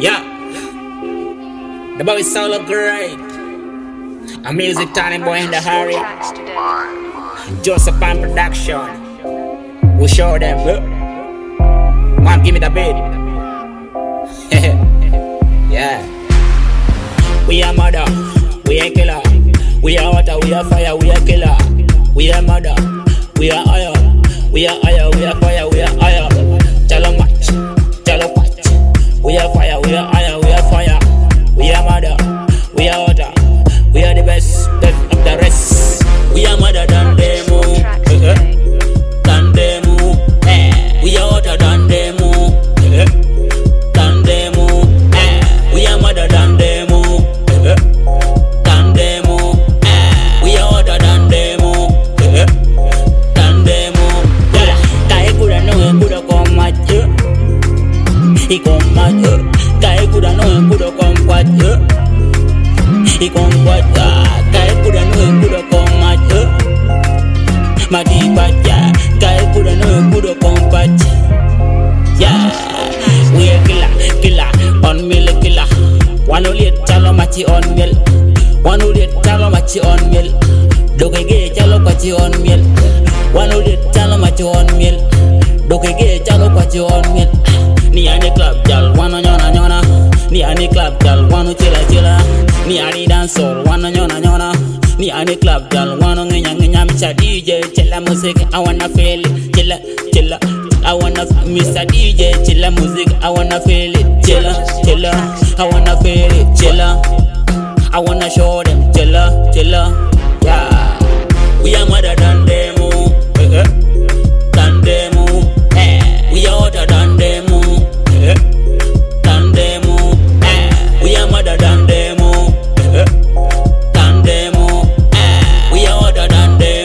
Yeah, the boy sound look great. A music talent boy in the area. Joseph and production. We show them. Man, give me the beat. Yeah. We are murder, we are killer. We are water, we are fire, we are killer. We are murder, we are iron. We are iron, we are fire, we are iron. Chalo match, chalo patch. We are fire, we are iron, we are fire. We are murder, we are water. We are the best of the rest. We are murder than them, than them. We are water than them, than them. We are murder than them, than them. We are water than them, than them. Kaya kuda no kuda komat yo, he komat yo. Kaya kuda no kuda kompat yo, he kompat. Kaya kuda no kuda komat yo, mati baca. Kaya kuda no kuda kompat. Yeah, we are killer, on mill killer. One only chalo machi on mill. One only chalo machi on mill. Dokege chalo machi on mill. One only chalo machi on mill. Dokege chalo machi on mill. Ni ane club jal, wano nyona. Ni ane club jal, wano chila. Ni ane dancer, wano nyona. Ni ane club jal, wano ngenya micha DJ. Chila music, I wanna feel it. Chilla. I wanna Mr. DJ, chilla music, I wanna feel it. Chilla, I wanna feel it. Chilla, I wanna show them. Chilla, yeah. We are mother than them, than them. We are hotter than them, than them. We are mother than them, than them. We are hotter than them,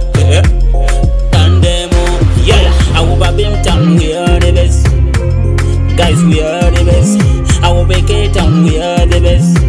than them. Yeah, I will babim town, we are the best. Guys, we are the best. I will make it town, we are the best.